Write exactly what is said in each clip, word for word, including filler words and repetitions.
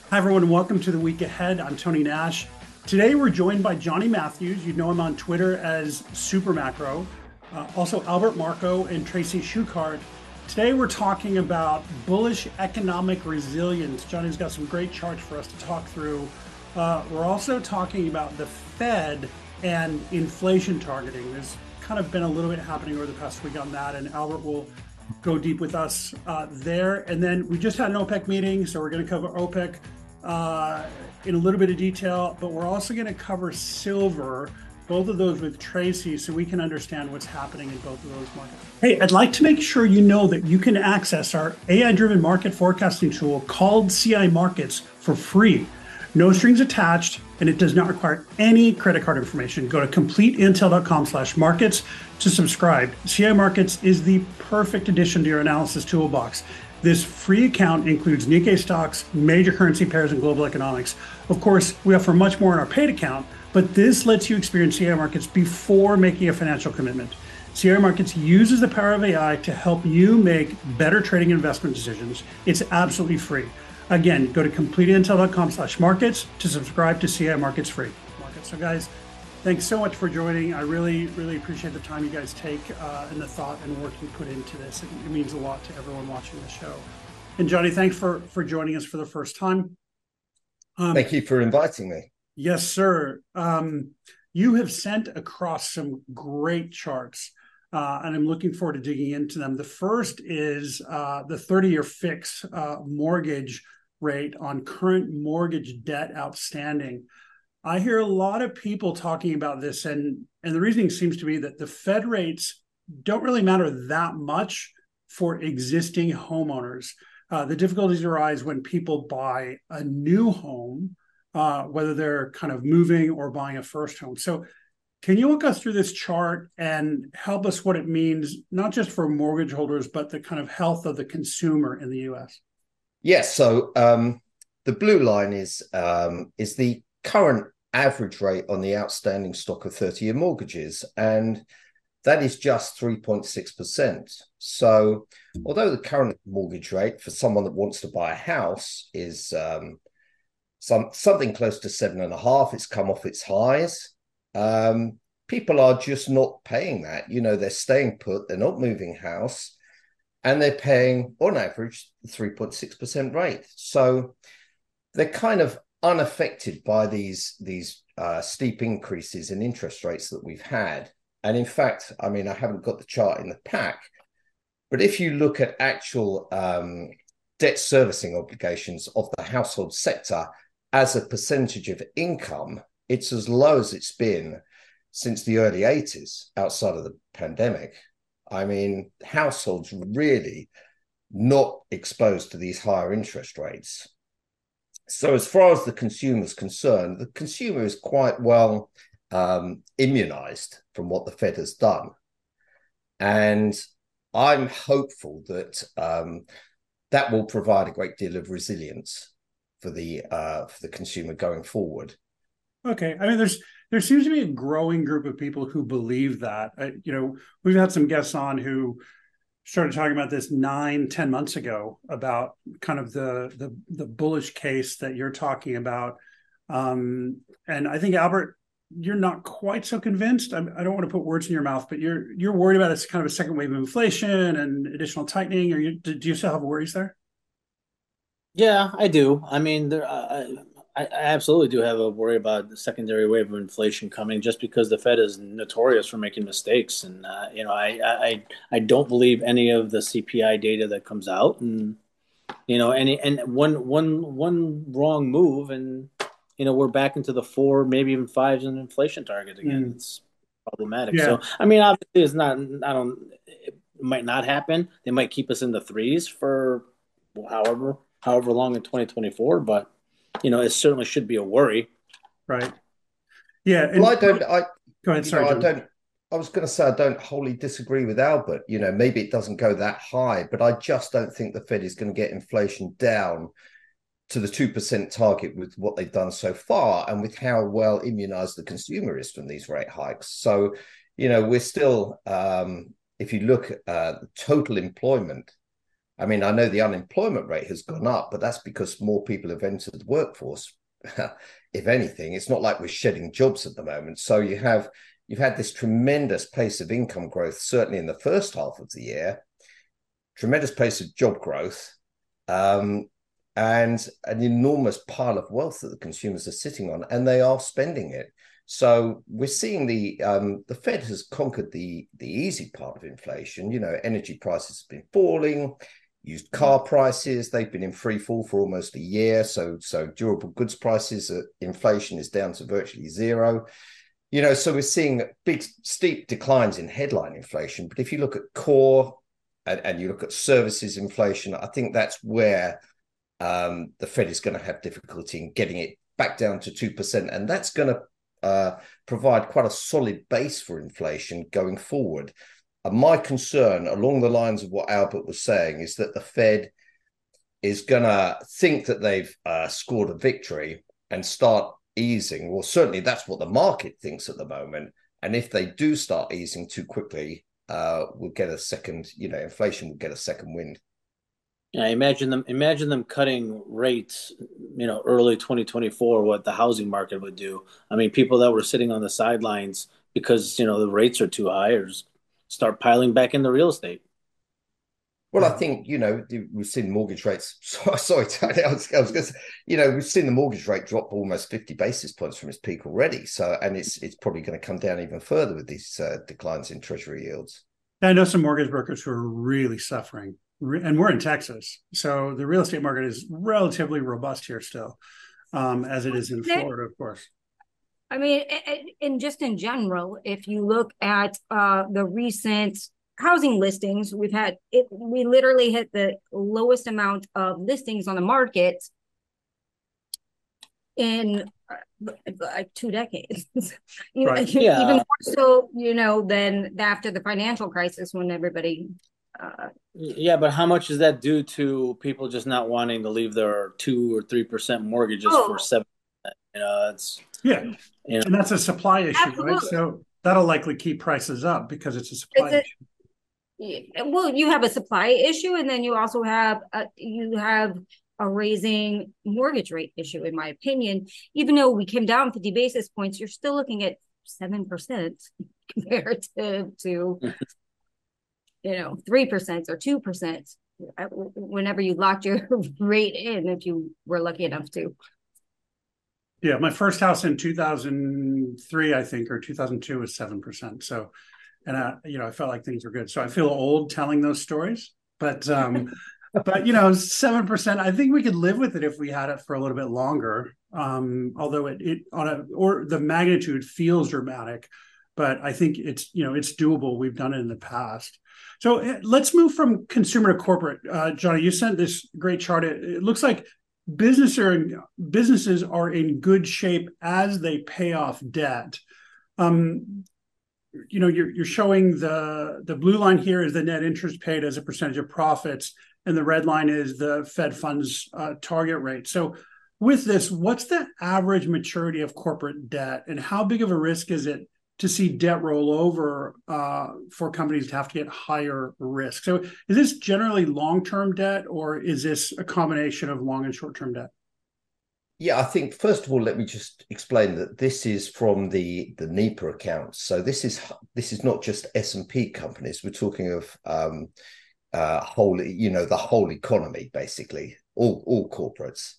Hi, everyone, and welcome to the week ahead. I'm Tony Nash. Today, we're joined by Johnny Matthews. You know him on Twitter as Super Macro. Uh, also, Albert Marco and Tracy Schuchart. Today, we're talking about bullish economic resilience. Johnny's got some great charts for us to talk through. Uh, we're also talking about the Fed and inflation targeting. There's kind of been a little bit happening over the past week on that, and Albert will go deep with us uh, there. And then we just had an OPEC meeting, so we're going to cover OPEC uh, in a little bit of detail, but we're also going to cover silver, both of those with Tracy, so we can understand what's happening in both of those markets. Hey, I'd like to make sure you know that you can access our A I-driven market forecasting tool called C I Markets for free. No strings attached, and it does not require any credit card information. Go to completeintel.com slash markets to subscribe. C I Markets is the perfect addition to your analysis toolbox. This free account includes Nikkei stocks, major currency pairs, and global economics. Of course, we offer much more in our paid account, but this lets you experience C I Markets before making a financial commitment. C I Markets uses the power of A I to help you make better trading and investment decisions. It's absolutely free. Again, go to completeintel.com slash markets to subscribe to C I Markets free. Markets. So guys, thanks so much for joining. I really, really appreciate the time you guys take uh, and the thought and work you put into this. It, it means a lot to everyone watching the show. And Johnny, thanks for, for joining us for the first time. Um, Thank you for inviting me. Yes, sir. Um, you have sent across some great charts, uh, and I'm looking forward to digging into them. The first is uh, the thirty-year fix uh, mortgage rate on current mortgage debt outstanding. I hear a lot of people talking about this, and, and the reasoning seems to be that the Fed rates don't really matter that much for existing homeowners. Uh, the difficulties arise when people buy a new home, uh, whether they're kind of moving or buying a first home. So can you walk us through this chart and help us what it means, not just for mortgage holders, but the kind of health of the consumer in the U S? Yes. So um, the blue line is um, is the current average rate on the outstanding stock of thirty-year mortgages, and that is just three point six percent. So although the current mortgage rate for someone that wants to buy a house is um, some something close to seven and a half, it's come off its highs. Um, people are just not paying that. You know, they're staying put, they're not moving house, and they're paying, on average, the three point six percent rate. So they're kind of unaffected by these, these uh, steep increases in interest rates that we've had. And in fact, I mean, I haven't got the chart in the pack, but if you look at actual um, debt servicing obligations of the household sector as a percentage of income, it's as low as it's been since the early eighties outside of the pandemic. I mean, households really not exposed to these higher interest rates. So as far as the consumer is concerned, the consumer is quite well um, immunized from what the Fed has done. And I'm hopeful that um, that will provide a great deal of resilience for the uh, for the consumer going forward. Okay. I mean, there's there seems to be a growing group of people who believe that. Uh, you know, we've had some guests on who started talking about this nine, ten months ago about kind of the the, the bullish case that you're talking about. Um, and I think, Albert, you're not quite so convinced. I, I don't want to put words in your mouth, but you're you're worried about it's kind of a second wave of inflation and additional tightening. Or you, do you still have worries there? Yeah, I do. I mean, there, I, I I absolutely do have a worry about the secondary wave of inflation coming, just because the Fed is notorious for making mistakes, and uh, you know, I, I I don't believe any of the C P I data that comes out, and you know, any and one one one wrong move, and you know, we're back into the four, maybe even fives in inflation target again. Mm. It's problematic. Yeah. So, I mean, obviously, it's not. I don't. It might not happen. They might keep us in the threes for however however long in twenty twenty-four, but you know, it certainly should be a worry. Right. Yeah. Well, And I don't. I go ahead. you know, Sorry, I John. don't. I was going to say I don't wholly disagree with Albert. You know, maybe it doesn't go that high, but I just don't think the Fed is going to get inflation down to the two percent target with what they've done so far and with how well immunized the consumer is from these rate hikes. So, you know, we're still, um, if you look at uh, total employment I mean, I know the unemployment rate has gone up, but that's because more people have entered the workforce. If anything, it's not like we're shedding jobs at the moment. So you have you've had this tremendous pace of income growth, certainly in the first half of the year, tremendous pace of job growth, um, and an enormous pile of wealth that the consumers are sitting on, and they are spending it. So we're seeing the um, the Fed has conquered the the easy part of inflation. You know, energy prices have been falling. Used car prices, they've been in free fall for almost a year. So, so durable goods prices, uh, inflation is down to virtually zero. You know, so we're seeing big, steep declines in headline inflation. But if you look at core and, and you look at services inflation, I think that's where um, the Fed is going to have difficulty in getting it back down to two percent. And that's going to uh, provide quite a solid base for inflation going forward. And my concern, along the lines of what Albert was saying, is that the Fed is going to think that they've uh, scored a victory and start easing. Well, certainly that's what the market thinks at the moment. And if they do start easing too quickly, uh, we'll get a second, you know, inflation will get a second wind. Yeah, imagine them imagine them cutting rates, you know, early twenty twenty-four, what the housing market would do. I mean, people that were sitting on the sidelines because, you know, the rates are too high, or start piling back into real estate. Well, I think, you know, we've seen mortgage rates. Sorry, Tony, I was, I was going to say, you know, we've seen the mortgage rate drop almost fifty basis points from its peak already. So, and it's it's probably going to come down even further with these uh, declines in treasury yields. I know some mortgage brokers who are really suffering, and we're in Texas. So the real estate market is relatively robust here still, um, as it is in Florida, of course. I mean, and just in general, if you look at uh, the recent housing listings, we've had it, we literally hit the lowest amount of listings on the market in uh, like two decades. you, right. Yeah. Even more so, you know, than after the financial crisis when everybody. Uh, yeah, but how much is that due to people just not wanting to leave their two or three percent mortgages oh. for seven? You know, it's yeah, you know. And that's a supply issue, absolutely. Right? So that'll likely keep prices up because it's a supply it's a, issue. Well, you have a supply issue, and then you also have a, you have a raising mortgage rate issue, in my opinion. Even though we came down fifty basis points, you're still looking at seven percent compared to to you know three percent or two percent. Whenever you locked your rate in, if you were lucky enough to. Yeah, my first house in two thousand three, I think, or two thousand two was seven percent. So, and I, you know, I felt like things were good. So I feel old telling those stories, but, um, but you know, seven percent, I think we could live with it if we had it for a little bit longer. Um, although it, it on a, or the magnitude feels dramatic, but I think it's, you know, it's doable. We've done it in the past. So let's move from consumer to corporate. Uh, Johnny, you sent this great chart. It, it looks like Business are, businesses are in good shape as they pay off debt. Um, you know, you're, you're showing the, the blue line here is the net interest paid as a percentage of profits, and the red line is the Fed funds uh, target rate. So with this, what's the average maturity of corporate debt, and how big of a risk is it to see debt roll over uh, for companies to have to get higher risk? So is this generally long-term debt, or is this a combination of long and short-term debt? Yeah, I think, first of all, let me just explain that this is from the, the NEPA accounts. So this is this is not just S and P companies. We're talking of um, uh, whole, you know, the whole economy, basically, all, all corporates.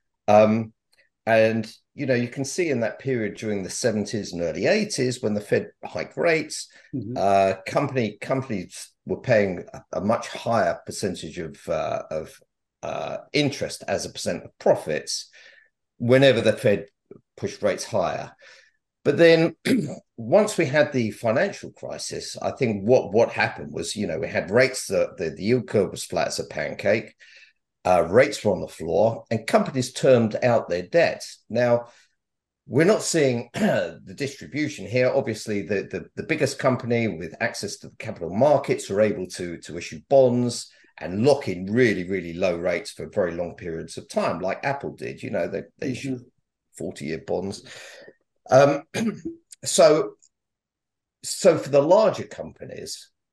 Um, and you know, you can see in that period during the seventies and early eighties, when the Fed hiked rates, mm-hmm. uh, company companies were paying a, a much higher percentage of uh, of uh, interest as a percent of profits whenever the Fed pushed rates higher. But then once we had the financial crisis, I think what what happened was, you know, we had rates that the, the yield curve was flat as a pancake. Uh, rates were on the floor, and companies termed out their debts. Now, we're not seeing the distribution here. Obviously, the, the, the biggest company with access to the capital markets are able to, to issue bonds and lock in really, really low rates for very long periods of time, like Apple did. You know, they, they mm-hmm. issued forty-year bonds. Um, so, so for the larger companies,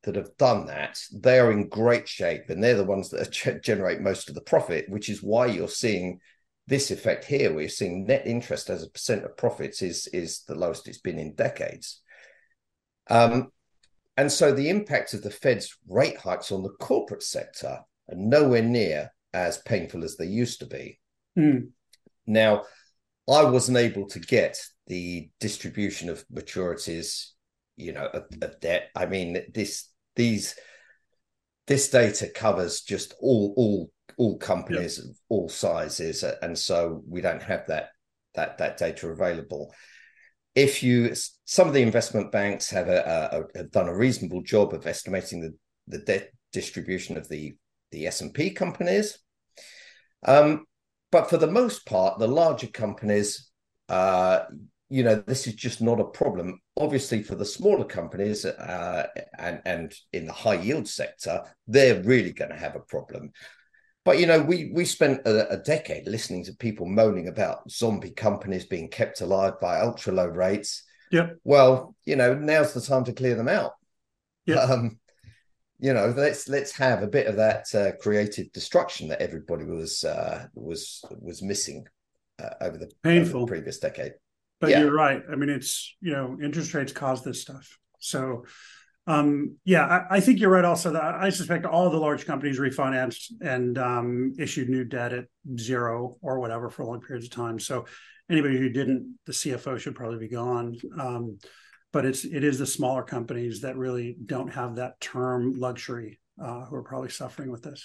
that have done that, they are in great shape, and they're the ones that are, generate most of the profit, which is why you're seeing this effect here, where you're seeing net interest as a percent of profits is, is the lowest it's been in decades. Um, and so the impact of the Fed's rate hikes on the corporate sector are nowhere near as painful as they used to be. Mm. Now, I wasn't able to get the distribution of maturities, you know, of, of debt. I mean, this these this data covers just all all all companies of all sizes, and so we don't have that that that data available. If you, some of the investment banks have a, a have done a reasonable job of estimating the the debt distribution of the the S and P companies, um, but for the most part, the larger companies, uh, you know, this is just not a problem. Obviously, for the smaller companies uh, and and in the high yield sector, they're really going to have a problem. But, you know, we we spent a, a decade listening to people moaning about zombie companies being kept alive by ultra low rates. Yep. Well, you know, now's the time to clear them out. Yep. Um, you know, let's let's have a bit of that uh, creative destruction that everybody was uh, was was missing uh, over, the, over the previous decade. But yeah. You're right. I mean, it's, you know, interest rates cause this stuff. So. Um, yeah, I, I think you're right also that I suspect all the large companies refinanced and um, issued new debt at zero or whatever for long periods of time. So anybody who didn't, the C F O should probably be gone. Um, but it's it is the smaller companies that really don't have that term luxury uh, who are probably suffering with this.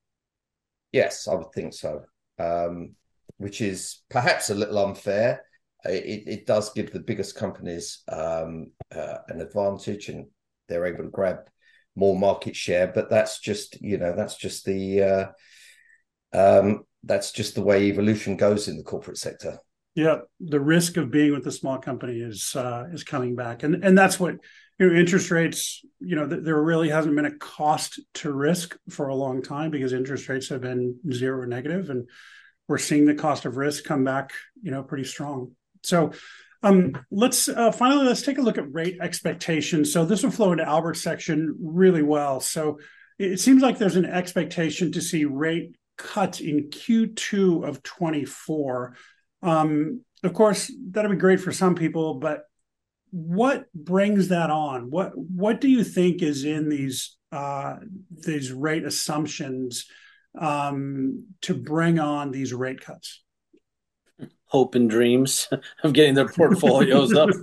Yes, I would think so, um, which is perhaps a little unfair. It, it does give the biggest companies um, uh, an advantage, and they're able to grab more market share, but that's just, you know, that's just the uh, um, that's just the way evolution goes in the corporate sector. Yeah, the risk of being with a small company is uh, is coming back, and and that's what, you know, interest rates. You know, th- there really hasn't been a cost to risk for a long time because interest rates have been zero or negative, and we're seeing the cost of risk come back, you know, pretty strong. So. Um, let's uh, finally, let's take a look at rate expectations. So this will flow into Albert's section really well. So it seems like there's an expectation to see rate cuts in Q two of twenty-four. Um, of course, that'll be great for some people, but what brings that on? What what do you think is in these uh, these rate assumptions um, to bring on these rate cuts? Hope and dreams of getting their portfolios up.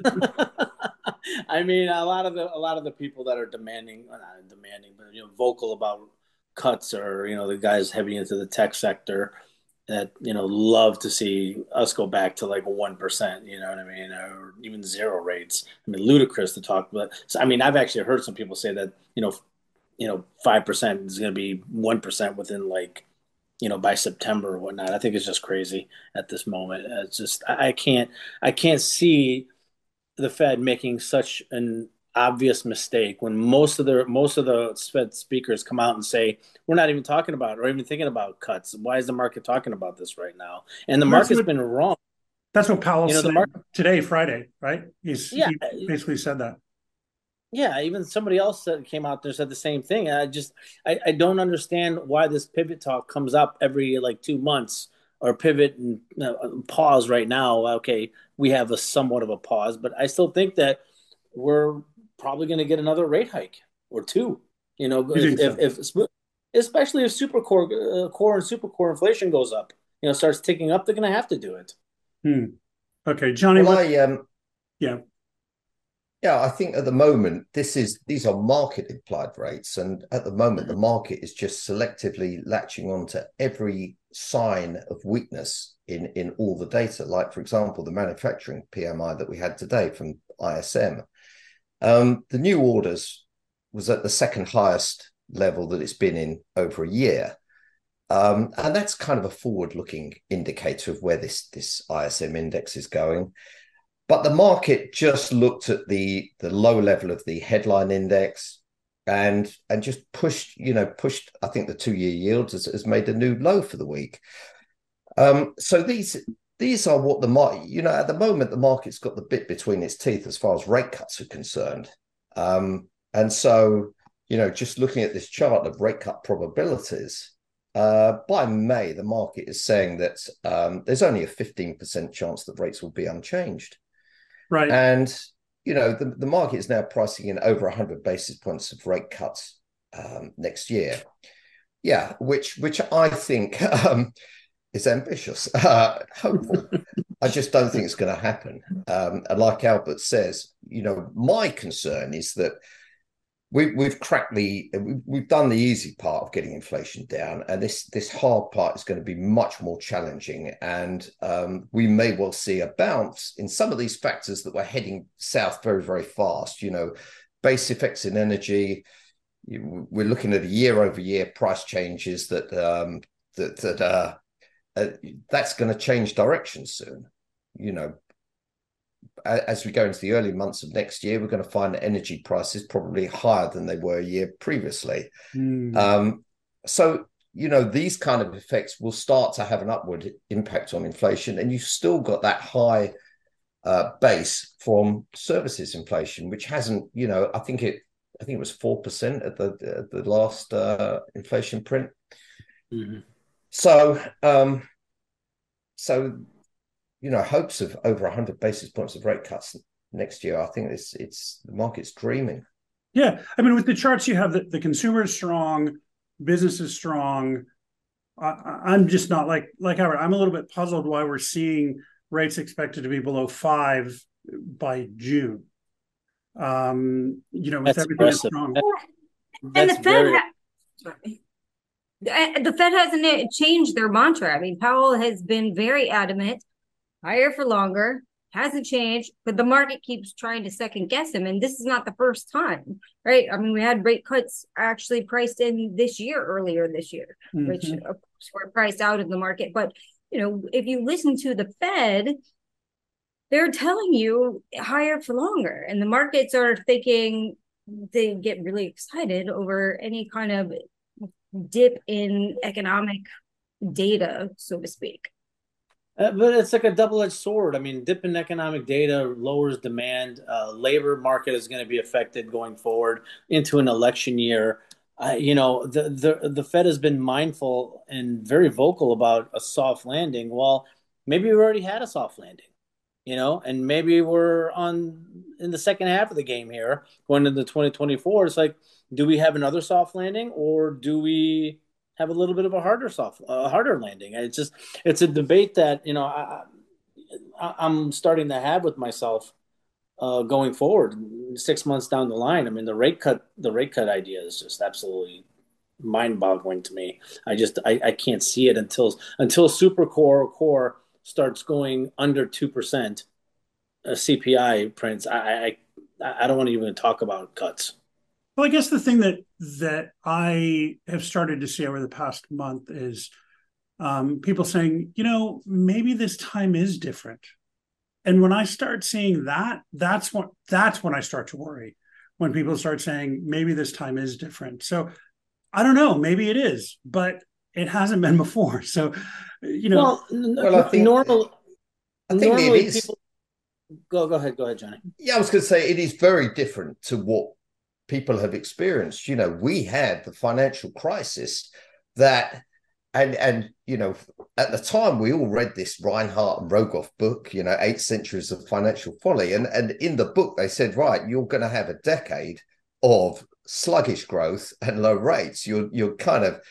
I mean, a lot of the a lot of the people that are demanding, well, not demanding, but, you know, vocal about cuts are, you know, the guys heavy into the tech sector that, you know, love to see us go back to like one percent. You know what I mean, or even zero rates. I mean, ludicrous to talk about. So, I mean, I've actually heard some people say that, you know, you know, five percent is going to be one percent within like, you know, by September or whatnot. I think it's just crazy at this moment. It's just, I can't, I can't see the Fed making such an obvious mistake when most of the, most of the Fed speakers come out and say, we're not even talking about or even thinking about cuts. Why is the market talking about this right now? And the market's what, been wrong. That's what Powell you know, said the market, today, Friday, right? He's, yeah, he basically said that. Yeah, even somebody else that came out there said the same thing. I just, I, I don't understand why this pivot talk comes up every like two months or pivot and uh, pause right now. Okay, we have a somewhat of a pause, but I still think that we're probably going to get another rate hike or two. You know, if, so? if, if especially if super core, uh, core and super core inflation goes up, you know, starts ticking up, they're going to have to do it. Hmm. Okay, Johnny. Well, what, I, um, yeah. Yeah, I think at the moment, this is these are market implied rates. And at the moment, the market is just selectively latching on to every sign of weakness in, in all the data. Like, for example, the manufacturing P M I that we had today from I S M. Um, the new orders was at the second highest level that it's been in over a year. Um, and that's kind of a forward-looking indicator of where this, this I S M index is going. But the market just looked at the, the low level of the headline index and and just pushed, you know, pushed, I think the two-year yields has, has made a new low for the week. Um, so these these are what the market, you know, at the moment, the market's got the bit between its teeth as far as rate cuts are concerned. Um, And so, you know, just looking at this chart of rate cut probabilities, uh, by May, the market is saying that um, there's only a fifteen percent chance that rates will be unchanged. Right. And, you know, the, the market is now pricing in over one hundred basis points of rate cuts um, next year. Yeah, which which I think um, is ambitious, uh, hopeful. I just don't think it's going to happen. Um, and like Albert says, you know, my concern is that we, we've cracked the, we've done the easy part of getting inflation down, and this this hard part is going to be much more challenging. And um, we may well see a bounce in some of these factors that we're heading south very, very fast. You know, base effects in energy. We're looking at a year-over-year price changes that um, that that uh, uh, that's going to change direction soon. You know, as we go into the early months of next year, we're going to find that energy prices probably higher than they were a year previously. Mm. Um, so, you know, these kind of effects will start to have an upward impact on inflation, and you've still got that high uh, base from services inflation, which hasn't, you know, I think it, I think it was four percent at the at the last uh, inflation print. Mm-hmm. So, um, so. You know, hopes of over one hundred basis points of rate cuts next year. I think it's it's the market's dreaming. Yeah, I mean, with the charts you have, the, the consumer is strong, business is strong. I, I'm just not like like Howard. I'm a little bit puzzled why we're seeing rates expected to be below five by June. Um, you know, with that's everything that's strong. And the Fed, very... ha- the Fed hasn't changed their mantra. I mean, Powell has been very adamant. Higher for longer, hasn't changed, but the market keeps trying to second guess him. And this is not the first time, right? I mean, we had rate cuts actually priced in this year, earlier this year, mm-hmm. which of course were priced out of the market. But, you know, if you listen to the Fed, they're telling you higher for longer. And the markets are thinking they get really excited over any kind of dip in economic data, so to speak. Uh, but it's like a double-edged sword. I mean, dip in economic data lowers demand. Uh, labor market is going to be affected going forward into an election year. Uh, you know, the, the the Fed has been mindful and very vocal about a soft landing. Well, maybe we already had a soft landing, you know, and maybe we're on in the second half of the game here going into twenty twenty-four. It's like, do we have another soft landing, or do we have a little bit of a harder soft, a harder landing? It's just, it's a debate that, you know, I, I, I'm starting to have with myself uh, going forward six months down the line. I mean, the rate cut, the rate cut idea is just absolutely mind boggling to me. I just, I, I can't see it until, until super core or core starts going under two percent uh, C P I prints. I, I, I don't want to even talk about cuts. Well, I guess the thing that that I have started to see over the past month is um, people saying, you know, maybe this time is different. And when I start seeing that, that's what that's when I start to worry. When people start saying maybe this time is different. So I don't know, maybe it is, but it hasn't been before. So, you know, well, well I think normal. I think normally it is. People, go go ahead, go ahead, Johnny. Yeah, I was going to say it is very different to what people have experienced. You know, we had the financial crisis that, and and you know, at the time we all read this Reinhardt and Rogoff book, you know, Eight Centuries of Financial Folly, and and in the book they said, right, you're going to have a decade of sluggish growth and low rates. You're you're kind of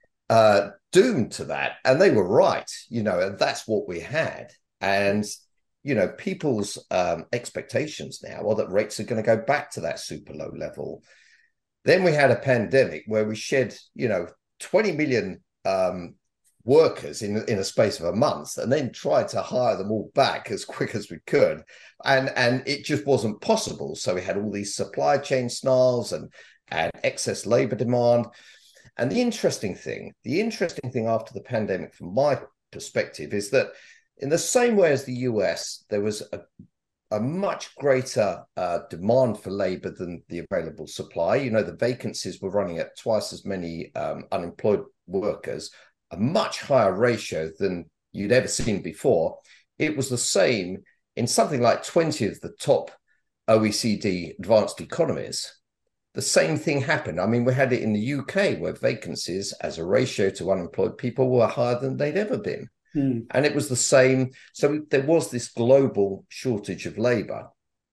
uh, doomed to that, and they were right, you know, and that's what we had. And you know, people's um, expectations now are that rates are going to go back to that super low level. Then we had a pandemic where we shed, you know, twenty million um, workers in, in a space of a month, and then tried to hire them all back as quick as we could. And, and it just wasn't possible. So we had all these supply chain snarls and, and excess labor demand. And the interesting thing, the interesting thing after the pandemic, from my perspective, is that in the same way as the U S, there was a, a much greater uh, demand for labor than the available supply. You know, the vacancies were running at twice as many um, unemployed workers, a much higher ratio than you'd ever seen before. It was the same in something like twenty of the top O E C D advanced economies. the same thing happened. I mean, we had it in the U K where vacancies as a ratio to unemployed people were higher than they'd ever been. Mm. And it was the same. So there was this global shortage of labor.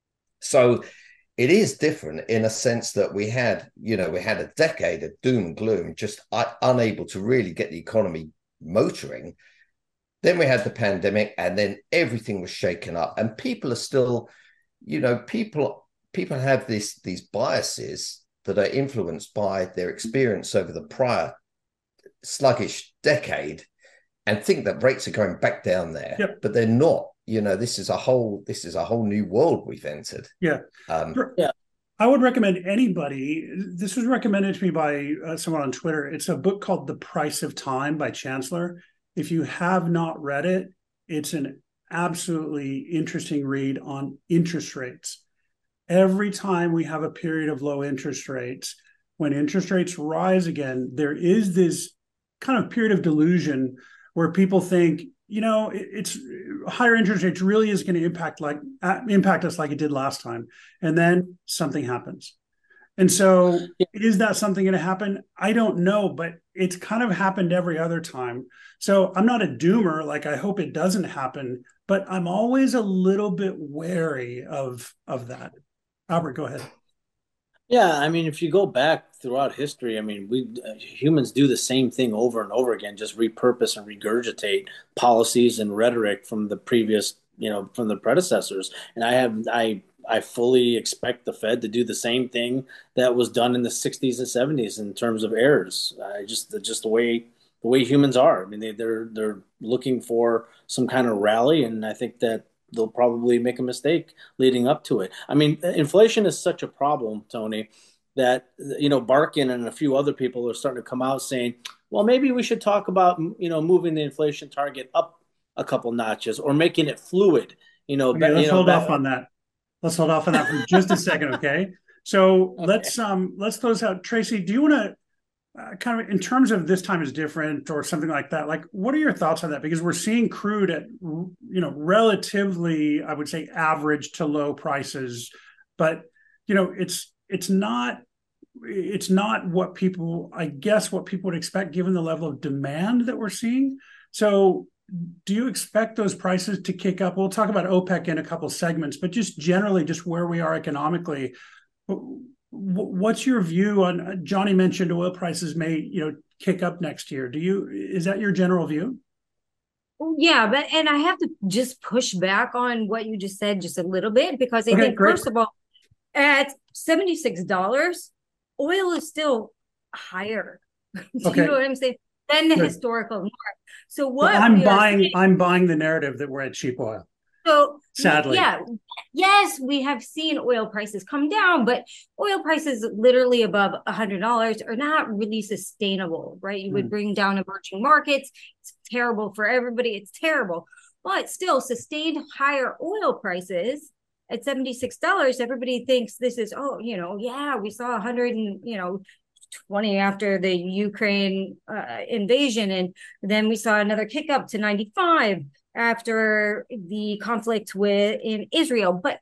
So it is different in a sense that we had, you know, we had a decade of doom and gloom, just uh, unable to really get the economy motoring. Then we had the pandemic, and then everything was shaken up. And people are still, you know, people people have this these biases that are influenced by their experience over the prior sluggish decade, and think that rates are going back down there. Yep. But they're not. You know, this is a whole this is a whole new world we've entered. Yeah. Um, yeah. I would recommend anybody. This was recommended to me by uh, someone on Twitter. It's a book called The Price of Time by Chancellor. If you have not read it, it's an absolutely interesting read on interest rates. Every time we have a period of low interest rates, when interest rates rise again, there is this kind of period of delusion where people think, you know, it's higher interest rates really is going to impact like uh, impact us like it did last time. And then something happens. And so is that something going to happen? I don't know, but it's kind of happened every other time. So I'm not a doomer. Like, I hope it doesn't happen, but I'm always a little bit wary of, of that. Albert, go ahead. Yeah, I mean, if you go back throughout history, I mean, we uh, humans do the same thing over and over again, just repurpose and regurgitate policies and rhetoric from the previous, you know, from the predecessors. And I have, I, I fully expect the Fed to do the same thing that was done in the sixties and seventies in terms of errors. I just, just the way, the way humans are. I mean, they, they're, they're looking for some kind of rally, and I think that they'll probably make a mistake leading up to it. I mean, inflation is such a problem, Tony, that, you know, Barkin and a few other people are starting to come out saying, well, maybe we should talk about, you know, moving the inflation target up a couple notches or making it fluid. You know, okay, let's you know, hold off on that. Let's hold off on that for just a second, okay? So okay. let's um let's close out. Tracy, do you want to Uh, kind of in terms of this time is different or something like that, like what are your thoughts on that? Because we're seeing crude at, you know, relatively, I would say, average to low prices, but, you know, it's it's not it's not what people, I guess, what people would expect given the level of demand that we're seeing. So do you expect those prices to kick up? We'll talk about OPEC in a couple segments, but just generally just where we are economically. What's your view on, Johnny mentioned oil prices may, you know, kick up next year. Do you, is that your general view? Yeah, but, and I have to just push back on what you just said just a little bit, because I okay, think, great. first of all, at seventy-six dollars, oil is still higher. Do okay. you know what I'm saying? Than the Good. historical norm. So what well, I'm buying, saying, I'm buying the narrative that we're at cheap oil. So sadly, yeah, yes, we have seen oil prices come down, but oil prices literally above a hundred dollars are not really sustainable, right? You mm. would bring down emerging markets. It's terrible for everybody. It's terrible, but still, sustained higher oil prices at seventy-six dollars. Everybody thinks this is, oh, you know, yeah, we saw a hundred and you know. twenty after the Ukraine uh, invasion, and then we saw another kick up to ninety-five after the conflict with in Israel. But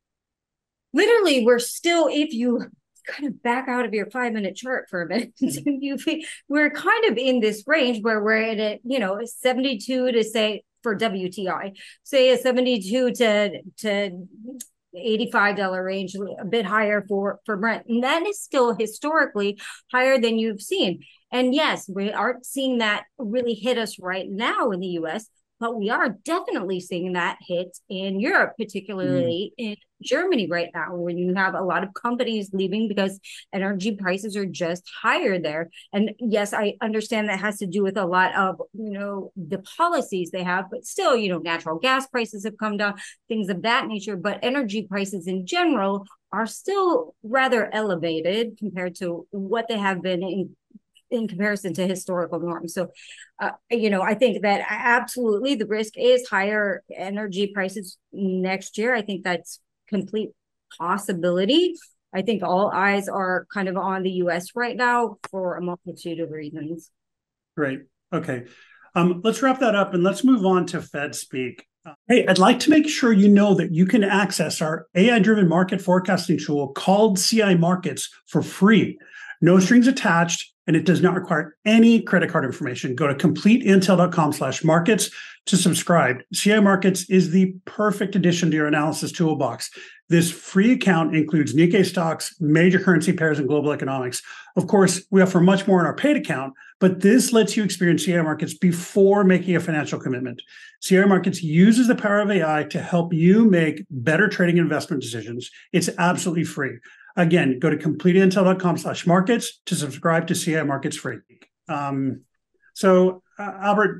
literally, we're still, if you kind of back out of your five minute chart for a minute, you we're kind of in this range where we're at a, you know, seventy-two to say for W T I, say a seventy-two to to eighty-five dollars range, a bit higher for, for Brent. And that is still historically higher than you've seen. And yes, we aren't seeing that really hit us right now in the U S, but we are definitely seeing that hit in Europe, particularly mm. in Germany right now, when you have a lot of companies leaving because energy prices are just higher there. And yes, I understand that has to do with a lot of, you know, the policies they have, but still, you know, natural gas prices have come down, things of that nature. But energy prices in general are still rather elevated compared to what they have been in in comparison to historical norms. So, uh, you know, I think that absolutely the risk is higher energy prices next year. I think that's complete possibility. I think all eyes are kind of on the U S right now for a multitude of reasons. Great. Okay. Um, let's wrap that up and let's move on to Fed speak. Hey, I'd like to make sure you know that you can access our A I-driven market forecasting tool called C I Markets for free. No strings attached, and it does not require any credit card information. Go to completeintel.com slash markets to subscribe. C I Markets is the perfect addition to your analysis toolbox. This free account includes Nikkei stocks, major currency pairs, and global economics. Of course, we offer much more in our paid account, but this lets you experience C I Markets before making a financial commitment. C I Markets uses the power of A I to help you make better trading investment decisions. It's absolutely free. Again, go to completeintel.com slash markets to subscribe to C I Markets free. Um, so, uh, Albert,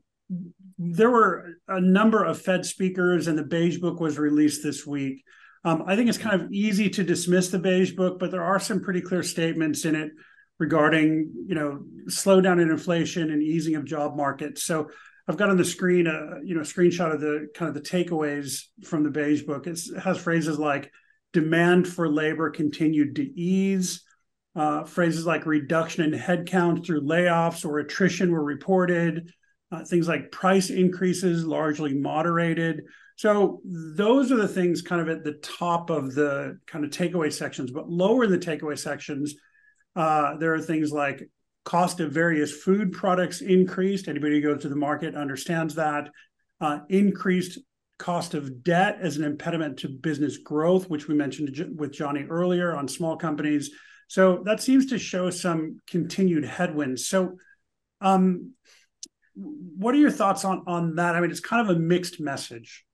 there were a number of Fed speakers, and the Beige Book was released this week. Um, I think it's kind of easy to dismiss the Beige Book, but there are some pretty clear statements in it regarding, you know, slowdown in inflation and easing of job markets. So I've got on the screen a you know screenshot of the kind of the takeaways from the Beige Book. It's, it has phrases like demand for labor continued to ease. Uh, phrases like reduction in headcount through layoffs or attrition were reported. Uh, things like price increases largely moderated. So those are the things kind of at the top of the kind of takeaway sections, but lower in the takeaway sections, uh, there are things like cost of various food products increased. Anybody who goes to the market understands that. Uh, increased cost of debt as an impediment to business growth, which we mentioned with Johnny earlier on small companies. So that seems to show some continued headwinds. So um, what are your thoughts on, on that? I mean, it's kind of a mixed message.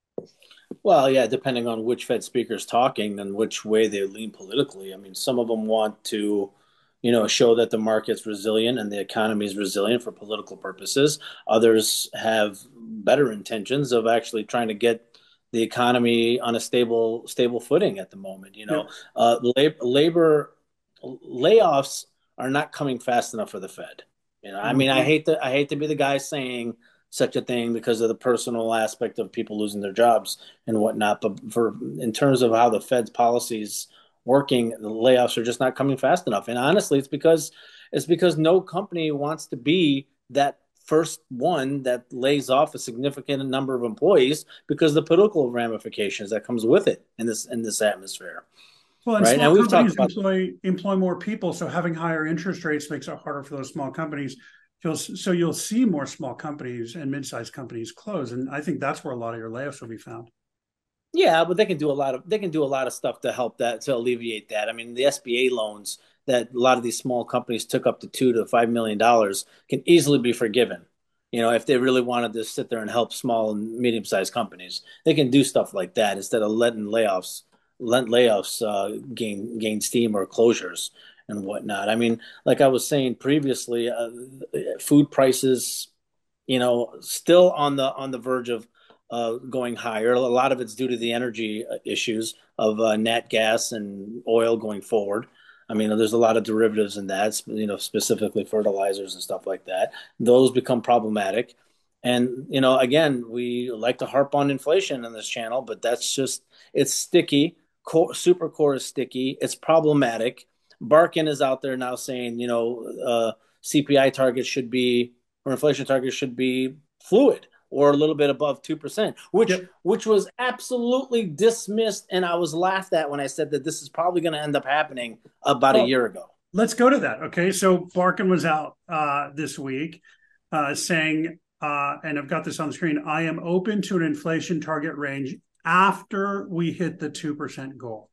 Well, yeah, depending on which Fed speaker is talking and which way they lean politically. I mean, some of them want to, you know, show that the market's resilient and the economy is resilient for political purposes. Others have better intentions of actually trying to get the economy on a stable, stable footing at the moment. You know, yeah. uh, lab- labor layoffs are not coming fast enough for the Fed. You know, mm-hmm. I mean, I hate to, I hate to be the guy saying such a thing because of the personal aspect of people losing their jobs and whatnot. But for in terms of how the Fed's policies working, the layoffs are just not coming fast enough. And honestly, it's because it's because no company wants to be that first one that lays off a significant number of employees because the political ramifications that comes with it in this in this atmosphere. Well, and right? small and we've companies talked about employ employ more people, so having higher interest rates makes it harder for those small companies. So you'll see more small companies and mid-sized companies close, and I think that's where a lot of your layoffs will be found. Yeah, but they can do a lot of they can do a lot of stuff to help that to alleviate that. I mean, the S B A loans that a lot of these small companies took up to two to five million dollars can easily be forgiven. You know, if they really wanted to sit there and help small and medium-sized companies, they can do stuff like that instead of letting layoffs let layoffs uh, gain gain steam or closures and whatnot. I mean, like I was saying previously, uh, food prices, you know, still on the on the verge of uh, going higher. A lot of it's due to the energy issues of uh, nat gas and oil going forward. I mean, there's a lot of derivatives in that, you know, specifically fertilizers and stuff like that. Those become problematic. And, you know, again, we like to harp on inflation in this channel, but that's just, it's sticky. Core, super core is sticky. It's problematic. Barkin is out there now saying, you know, uh, C P I targets should be, or inflation targets should be fluid or a little bit above two percent, which yep. which was absolutely dismissed. And I was laughed at when I said that this is probably going to end up happening about well, a year ago. Let's go to that. Okay. So Barkin was out uh, this week uh, saying, uh, and I've got this on the screen, I am open to an inflation target range after we hit the two percent goal.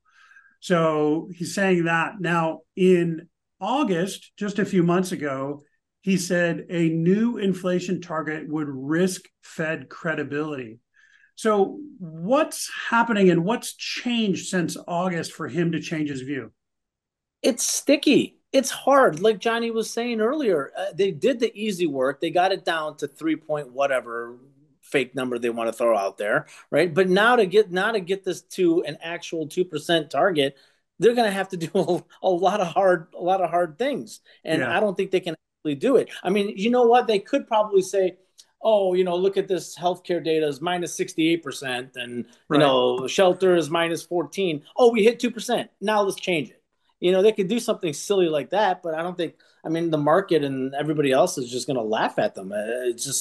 So he's saying that. Now, in August, just a few months ago, he said a new inflation target would risk Fed credibility. So what's happening and what's changed since August for him to change his view? It's sticky. It's hard. Like Johnny was saying earlier, uh, they did the easy work. They got it down to three point whatever fake number they want to throw out there, right? But now to get now to get this to an actual two percent target, they're going to have to do a, a lot of hard a lot of hard things, and yeah. I don't think they can actually do it. I mean, you know what? They could probably say, "Oh, you know, look at this healthcare data is minus sixty-eight percent, and right. you know, shelter is minus fourteen. Oh, we hit two percent. Now let's change it." You know, they could do something silly like that, but I don't think. I mean, the market and everybody else is just going to laugh at them. It's just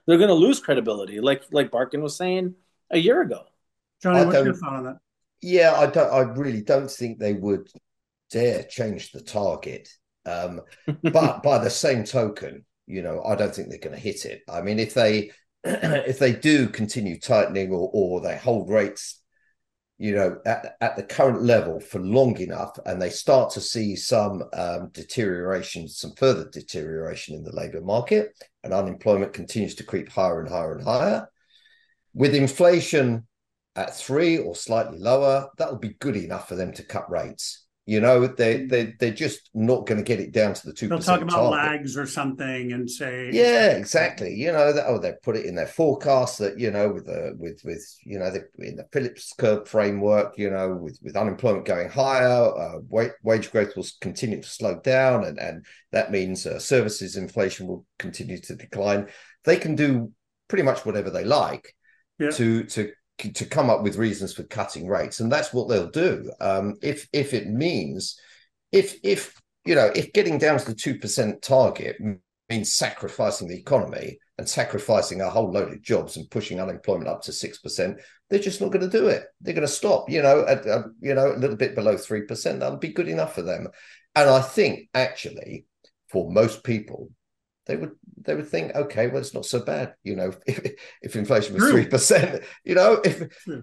they're going to lose credibility, like like Barkin was saying a year ago. Johnny, I what's your don't. thought on that? Yeah, I don't. I really don't think they would dare change the target. Um, but by the same token, you know, I don't think they're going to hit it. I mean, if they if they do continue tightening or or they hold rates, you know, at, at the current level for long enough, and they start to see some um, deterioration, some further deterioration in the labour market, and unemployment continues to creep higher and higher and higher, with inflation at three or slightly lower, that'll be good enough for them to cut rates. You know, they they they're just not going to get it down to the two They'll percent talk about target. lags or something and say, Yeah, exactly. You know, that, oh, they put it in their forecast that, you know, with the with with you know the, in the Phillips curve framework, you know, with with unemployment going higher, uh, wage, wage growth will continue to slow down, and and that means uh, services inflation will continue to decline. They can do pretty much whatever they like yeah. to to to come up with reasons for cutting rates, and that's what they'll do. Um, if if it means, if if you know, if getting down to the two percent target means sacrificing the economy and sacrificing a whole load of jobs and pushing unemployment up to six percent, they're just not going to do it. They're going to stop. You know, at, at you know a little bit below three percent. That'll be good enough for them. And I think actually, for most people, they would they would think, okay, well, it's not so bad, you know, if, if inflation was three percent, you know, if True.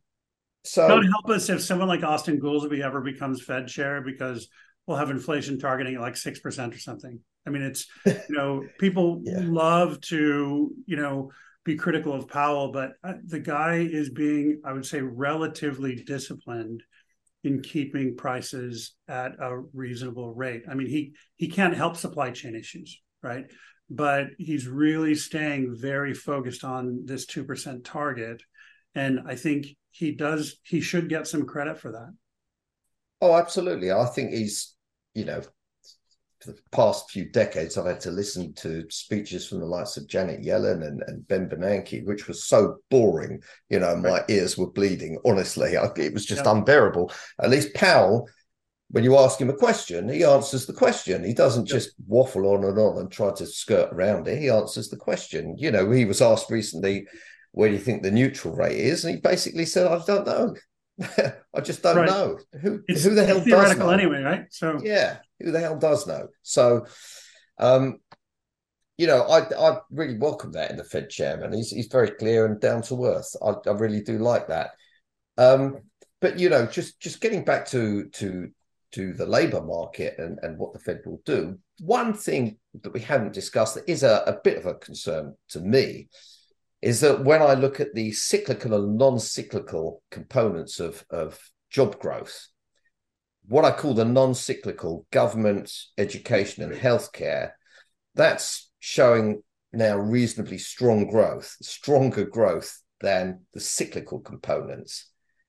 So God help us if someone like Austin Goolsbee ever becomes Fed chair, because we'll have inflation targeting at like six percent or something. I mean, it's, you know, people yeah. love to, you know, be critical of Powell, but the guy is being, I would say, relatively disciplined in keeping prices at a reasonable rate. I mean, he he can't help supply chain issues, right? But he's really staying very focused on this two percent target. And I think he does, he should get some credit for that. Oh, absolutely. I think he's, you know, for the past few decades, I've had to listen to speeches from the likes of Janet Yellen and, and Ben Bernanke, which was so boring. You know, my right. ears were bleeding. Honestly, I, it was just yeah. unbearable. At least Powell, when you ask him a question, he answers the question. He doesn't yep. just waffle on and on and try to skirt around it. He answers the question. You know, he was asked recently, where do you think the neutral rate is? And he basically said, I don't know. I just don't right. know. Who, it's, who the hell it's does theoretical know? Anyway, right? So yeah, who the hell does know? So, um, you know, I I really welcome that in the Fed chairman. He's he's very clear and down to earth. I, I really do like that. Um, but you know, just just getting back to to to the labour market and, and what the Fed will do. One thing that we haven't discussed that is a, a bit of a concern to me is that when I look at the cyclical and non-cyclical components of, of job growth, what I call the non-cyclical government, education and healthcare, that's showing now reasonably strong growth, stronger growth than the cyclical components,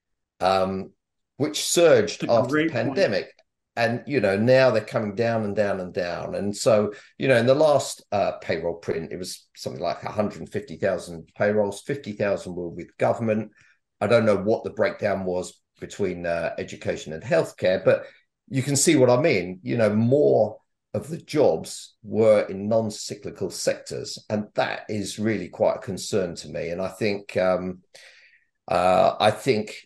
um, which surged after the pandemic. Point. And, you know, now they're coming down and down and down. And so, you know, in the last uh, payroll print, it was something like one hundred fifty thousand payrolls, fifty thousand were with government. I don't know what the breakdown was between uh, education and healthcare, but you can see what I mean. You know, more of the jobs were in non-cyclical sectors. And that is really quite a concern to me. And I think, um, uh, I think,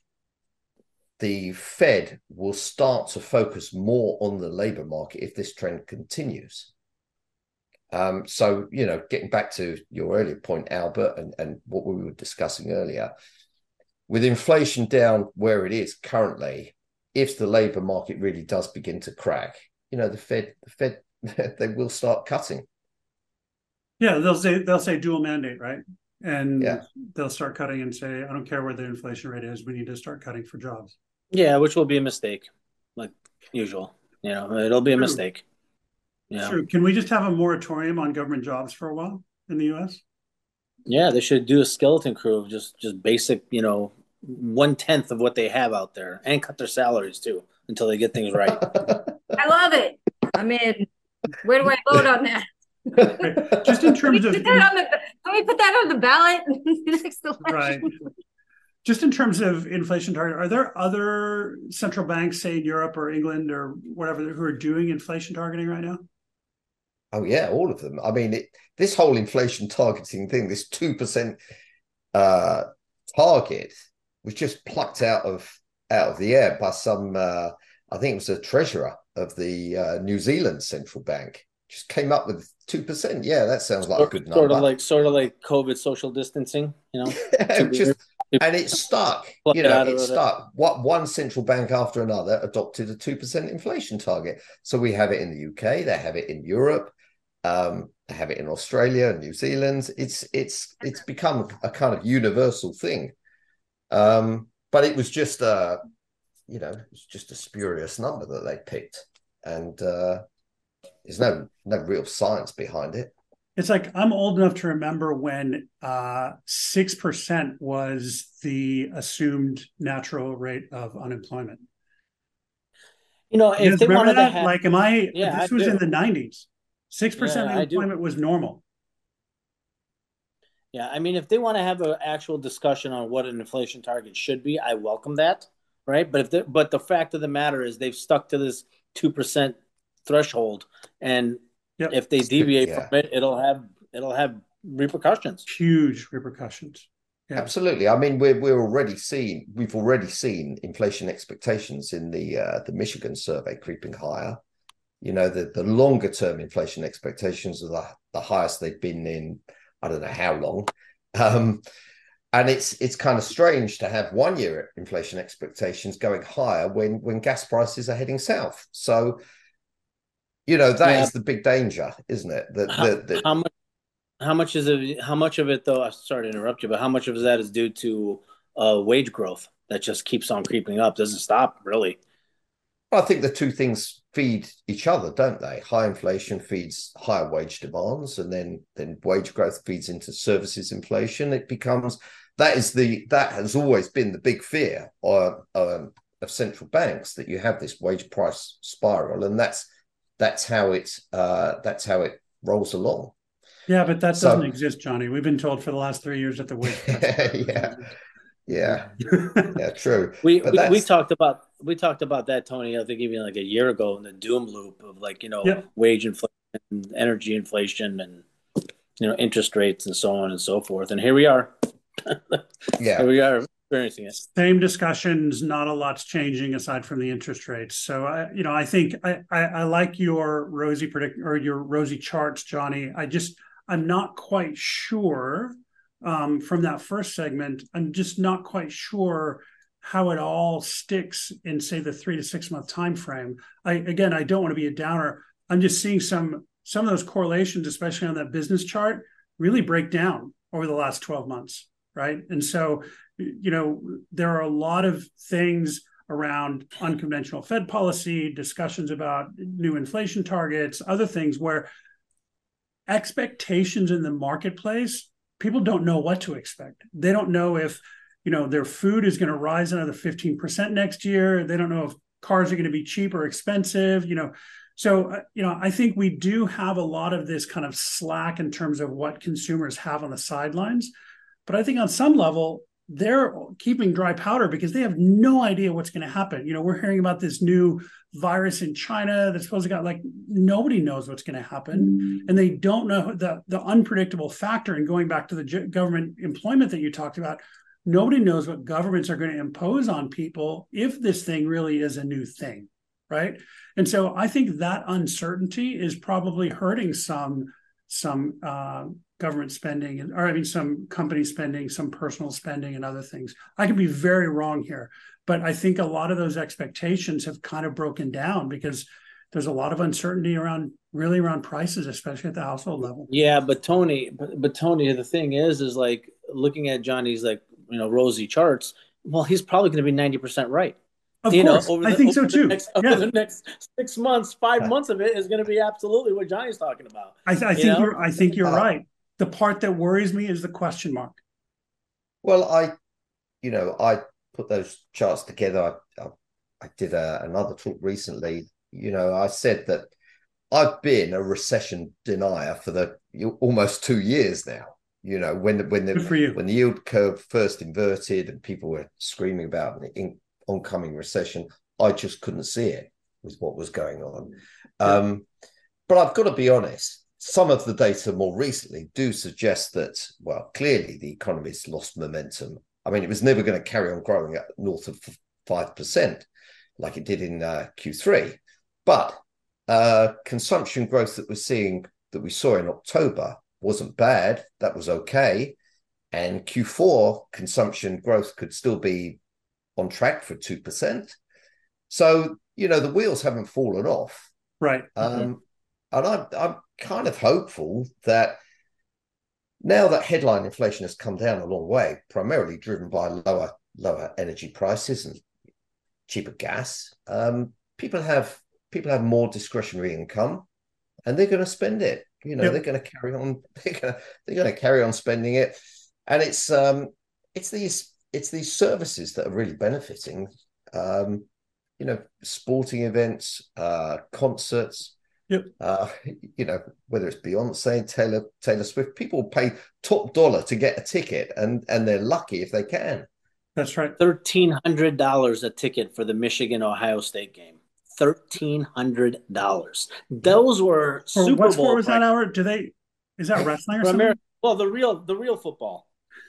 the Fed will start to focus more on the labour market if this trend continues. Um, so, you know, getting back to your earlier point, Albert, and, and what we were discussing earlier, with inflation down where it is currently, if the labour market really does begin to crack, you know, the Fed, the Fed, they will start cutting. Yeah, they'll say they'll say dual mandate, right? And yeah. they'll start cutting and say, I don't care where the inflation rate is, we need to start cutting for jobs. Yeah, which will be a mistake, like usual. You know, it'll be a True. mistake. Yeah. True. Can we just have a moratorium on government jobs for a while in the U S? Yeah, they should do a skeleton crew of just just basic, you know, one tenth of what they have out there, and cut their salaries too until they get things right. I love it. I'm in. Where do I vote on that? Just in terms of, the, can we put that on the ballot next election? Right. Just in terms of inflation target, are there other central banks, say in Europe or England or whatever, who are doing inflation targeting right now? Oh yeah, all of them. I mean, it, this whole inflation targeting thing, this two percent uh, target, was just plucked out of out of the air by some. Uh, I think it was a treasurer of the uh, New Zealand central bank. Just came up with two percent. Yeah, that sounds like Sort, a good number. sort of like sort of like COVID social distancing, you know. just and it stuck. You know, it, it stuck. What one central bank after another adopted a two percent inflation target. So we have it in the U K. They have it in Europe. Um, they have it in Australia and New Zealand. It's it's it's become a kind of universal thing. Um, but it was just a, you know, it's just a spurious number that they picked, and uh, there's no no real science behind it. It's like I'm old enough to remember when uh, six percent was the assumed natural rate of unemployment. You know, you if they remember wanted that, to have, like, am I? Yeah, this I was do. in the nineties. Six yeah, percent unemployment was normal. Yeah, I mean, if they want to have an actual discussion on what an inflation target should be, I welcome that, right? But if the, but the fact of the matter is, they've stuck to this two percent threshold, and yep. if they deviate yeah. from it, it'll have it'll have repercussions, huge repercussions. Yeah. Absolutely. I mean, we're we're already seeing we've already seen inflation expectations in the uh, the Michigan survey creeping higher. You know, the the longer term inflation expectations are the, the highest they've been in I don't know how long. Um, and it's it's kind of strange to have one year inflation expectations going higher when when gas prices are heading south. So, you know, that yeah. is the big danger, isn't it? That how, the, the, how much how much is it how much of it though, I'm sorry to interrupt you, but how much of that is due to uh, wage growth that just keeps on creeping up, doesn't stop really? I think the two things feed each other, don't they? High inflation feeds higher wage demands, and then then wage growth feeds into services inflation. It becomes that is the that has always been the big fear or, um, of central banks, that you have this wage price spiral, and that's that's how it uh, that's how it rolls along. Yeah, but that doesn't so, exist, Johnny. We've been told for the last three years that the wage price. yeah. Yeah, yeah, true. We we, we talked about we talked about that, Tony. I think even like a year ago in the doom loop of like you know yep. wage inflation, energy inflation, and you know interest rates and so on and so forth. And here we are. yeah, here we are experiencing it. Same discussions. Not a lot's changing aside from the interest rates. So I, you know, I think I I, I like your rosy predict or your rosy charts, Johnny. I just I'm not quite sure. Um, from that first segment, I'm just not quite sure how it all sticks in, say, the three to six month time frame. I again, I don't want to be a downer. I'm just seeing some some of those correlations, especially on that business chart, really break down over the last twelve months, right? And so, you know, there are a lot of things around unconventional Fed policy, discussions about new inflation targets, other things where expectations in the marketplace, people don't know what to expect. They don't know if, you know, their food is going to rise another fifteen percent next year. They don't know if cars are going to be cheap or expensive, you know. So, uh, you know, I think we do have a lot of this kind of slack in terms of what consumers have on the sidelines. But I think on some level, they're keeping dry powder because they have no idea what's going to happen. You know, we're hearing about this new virus in China that's supposed to got like nobody knows what's going to happen. And they don't know the, the unpredictable factor. And going back to the government employment that you talked about, nobody knows what governments are going to impose on people if this thing really is a new thing, right? And so I think that uncertainty is probably hurting some some uh, government spending, or I mean, some company spending, some personal spending, and other things. I could be very wrong here, but I think a lot of those expectations have kind of broken down because there's a lot of uncertainty around, really around prices, especially at the household level. Yeah, but Tony, but, but Tony, the thing is, is like looking at Johnny's like you know rosy charts. Well, he's probably going to be ninety percent right. Of you course, know, over I the, think so over too. The next, yeah. Over the next six months, five months of it is going to be absolutely what Johnny's talking about. I, th- I you think know? you're. I think you're uh, right. The part that worries me is the question mark. Well, I, you know, I put those charts together. I, I, I did a, another talk recently. You know, I said that I've been a recession denier for the almost two years now. You know, when the, when the when the yield curve first inverted and people were screaming about an in, oncoming recession, I just couldn't see it with what was going on. Yeah. Um, but I've got to be honest. some of the data more recently do suggest that, well, clearly the economy's lost momentum. I mean, it was never going to carry on growing at north of five percent like it did in uh, Q three. But uh, consumption growth that we're seeing, that we saw in October, wasn't bad. That was okay. And Q four consumption growth could still be on track for two percent. So, you know, the wheels haven't fallen off. Right. Um, Mm-hmm. And I'm, I'm kind of hopeful that now that headline inflation has come down a long way, primarily driven by lower lower energy prices and cheaper gas, um, people have people have more discretionary income, and they're going to spend it. You know, Yep. they're going to carry on. They're going to, they're going to carry on spending it, and it's um, it's these it's these services that are really benefiting. Um, you know, sporting events, uh, concerts. Yep. Uh, you know, whether it's Beyonce, Taylor, Taylor Swift, people pay top dollar to get a ticket, and and they're lucky if they can. That's right. thirteen hundred dollars a ticket for the Michigan Ohio State game. thirteen hundred dollars. Those were For Super what sport Bowl was that, Howard? Do they? Is that wrestling or From something? America. Well, the real the real football.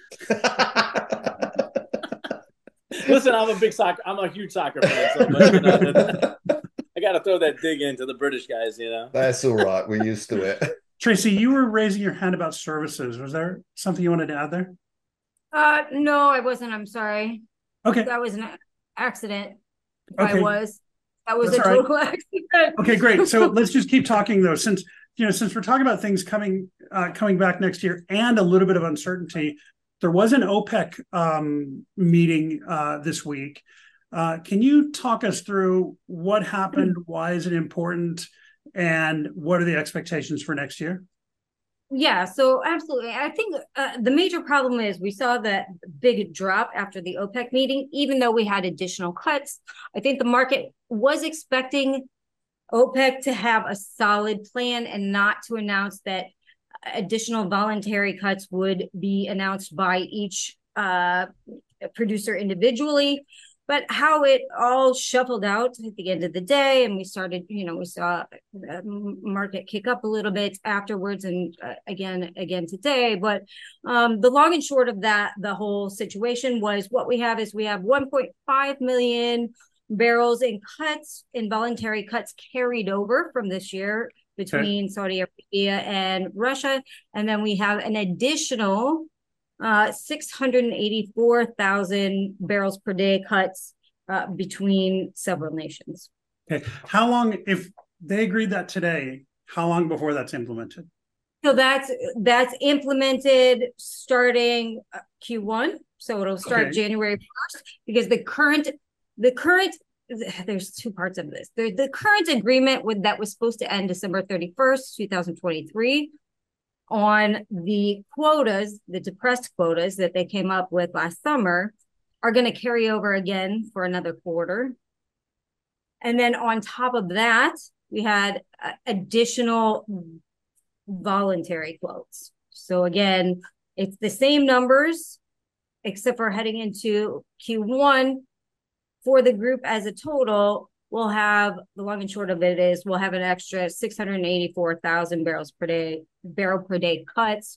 Listen, I'm a big soccer. I'm a huge soccer fan, so but, you know, I got to throw that dig into the British guys. You know, That's all right. We're used to it. Tracy, you were raising your hand about services. Was there something you wanted to add there? Uh, no, I wasn't. I'm sorry. Okay. That was an accident. Okay. I was. That was That's a all right. total accident. Okay, great. So let's just keep talking though, since you know, since we're talking about things coming uh, coming back next year and a little bit of uncertainty. There was an OPEC um, meeting uh, this week. Uh, can you talk us through what happened? Why is it important? And what are the expectations for next year? Yeah, so absolutely. I think uh, the major problem is we saw that big drop after the OPEC meeting, even though we had additional cuts. I think the market was expecting OPEC to have a solid plan and not to announce that additional voluntary cuts would be announced by each uh, producer individually. But how it all shuffled out at the end of the day, and we started, you know, we saw the market kick up a little bit afterwards, and uh, again, again today. But um, the long and short of that, the whole situation was what we have is we have one point five million barrels in cuts, involuntary cuts carried over from this year between okay. Saudi Arabia and Russia, and then we have an additional Uh, six hundred eighty-four thousand barrels per day cuts uh, between several nations. Okay. How long, if they agreed that today, how long before that's implemented? So that's that's implemented starting Q one. So it'll start okay. January first, because the current, the current, there's two parts of this. The, the current agreement with that was supposed to end December thirty-first, twenty twenty-three. On the quotas, the depressed quotas that they came up with last summer are going to carry over again for another quarter. And then on top of that, we had uh, additional voluntary quotes. So again, it's the same numbers, except for heading into Q one for the group as a total. We'll have, the long and short of it is we'll have an extra six hundred eighty-four thousand barrels per day, barrel per day cuts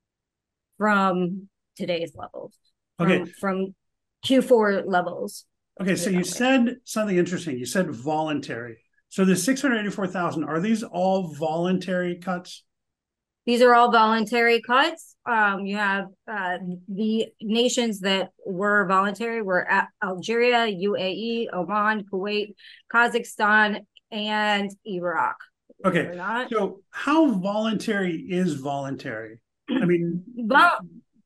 from today's levels. Okay. From, from Q four levels. Okay. So you said something interesting. You said voluntary. So the six hundred eighty-four thousand, are these all voluntary cuts? These are all voluntary cuts. Um, you have uh, the nations that were voluntary were Algeria, U A E, Oman, Kuwait, Kazakhstan, and Iraq. Okay. So how voluntary is voluntary? I mean, Vol-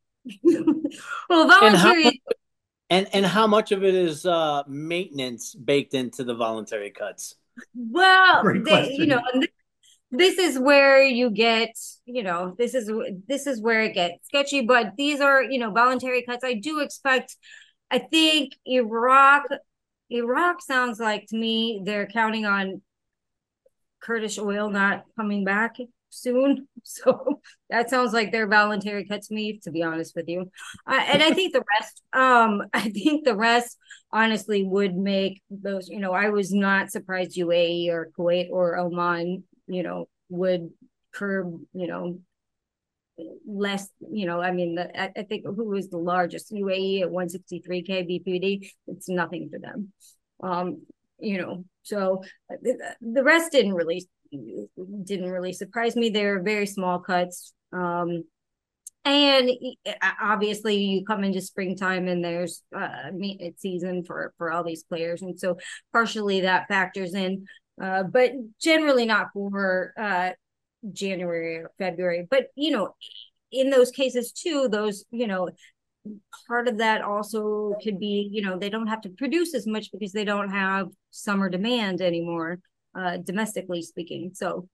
well, voluntary. And, how, and and how much of it is uh, maintenance baked into the voluntary cuts? Well, they, you know. This is where you get, you know, this is this is where it gets sketchy. But these are, you know, voluntary cuts. I do expect. I think Iraq, Iraq sounds like to me they're counting on Kurdish oil not coming back soon. So that sounds like they're voluntary cuts to me, to be honest with you. Uh, and I think the rest, um, I think the rest, honestly, would make those. You know, I was not surprised U A E or Kuwait or Oman, you know, would curb, you know, less, you know, I mean, the, I, I think who was the largest? U A E at one sixty-three K B P D. It's nothing for them. Um, you know, so the, the rest didn't really didn't really surprise me. They're very small cuts. Um, and obviously you come into springtime and there's uh maintenance season for for all these players, and so partially that factors in, uh but generally not for uh January or February. But you know, in those cases too, those, you know, part of that also could be, you know, they don't have to produce as much because they don't have summer demand anymore, uh domestically speaking. So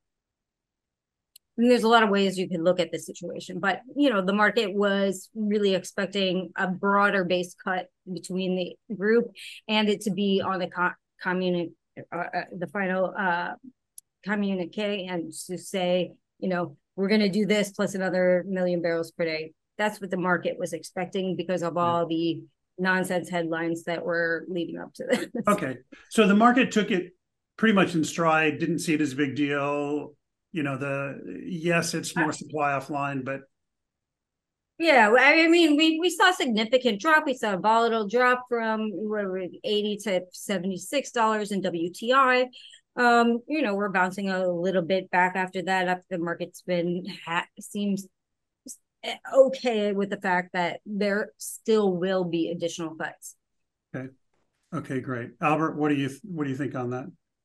and there's a lot of ways you can look at this situation, but you know, the market was really expecting a broader base cut between the group and it to be on the co- communi- uh, the final uh, communique, and to say, you know, we're going to do this plus another million barrels per day. That's what the market was expecting because of all the nonsense headlines that were leading up to this. Okay, so the market took it pretty much in stride, didn't see it as a big deal. You know, the yes, it's more supply offline, but yeah, I mean, we we saw a significant drop. We saw a volatile drop from where eighty to seventy-six dollars in W T I. Um, you know, we're bouncing a little bit back after that. After the market's been ha- seems okay with the fact that there still will be additional cuts. Okay, okay, great. Albert, what do you what do you think on that?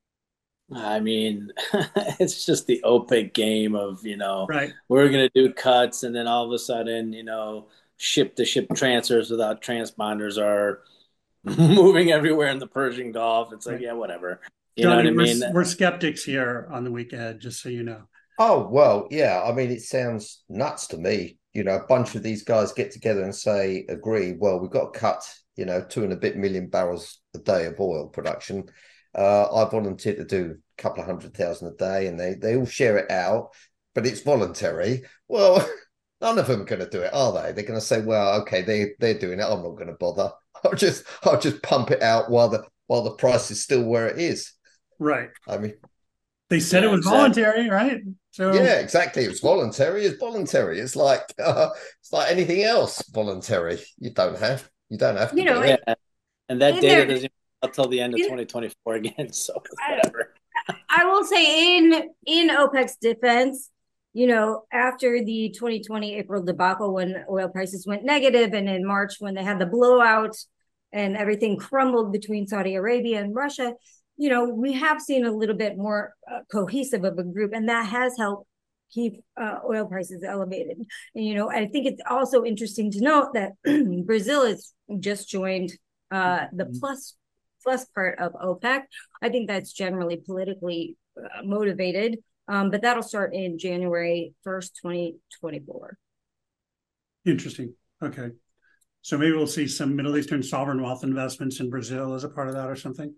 I mean, it's just the OPEC game of, you know, Right. we're going to do cuts, and then all of a sudden, you know, ship to ship transfers without transponders are moving everywhere in the Persian Gulf. It's like, Right. yeah, whatever. You Johnny, know what I mean? We're, we're skeptics here on the week ahead, just so you know. Oh, well, yeah. I mean, it sounds nuts to me. You know, a bunch of these guys get together and say, agree, well, we've got to cut, you know, two and a bit million barrels a day of oil production. Uh, I volunteered to do a couple of hundred thousand a day, and they, they all share it out, but it's voluntary. Well, none of them are going to do it, are they? They're going to say, well, okay, they, they're doing it. I'm not going to bother. I'll just I'll just pump it out while the while the price is still where it is. Right. I mean, they said yeah, it was exactly. voluntary, right? So yeah, exactly. It's voluntary. It's voluntary. It's like uh, it's like anything else. Voluntary. You don't have. You don't have to. You know, do it. Yeah. And that in data there- doesn't even until the end of in- twenty twenty-four again. So I- whatever. I will say in in OPEC's defense, you know, after the twenty twenty April debacle when oil prices went negative, and in March when they had the blowout and everything crumbled between Saudi Arabia and Russia, you know, we have seen a little bit more uh, cohesive of a group, and that has helped keep uh, oil prices elevated. And, you know, I think it's also interesting to note that Brazil has just joined uh, the plus plus part of OPEC. I think that's generally politically uh, motivated, um, but that'll start in January first, twenty twenty-four. Interesting. Okay. So maybe we'll see some Middle Eastern sovereign wealth investments in Brazil as a part of that or something.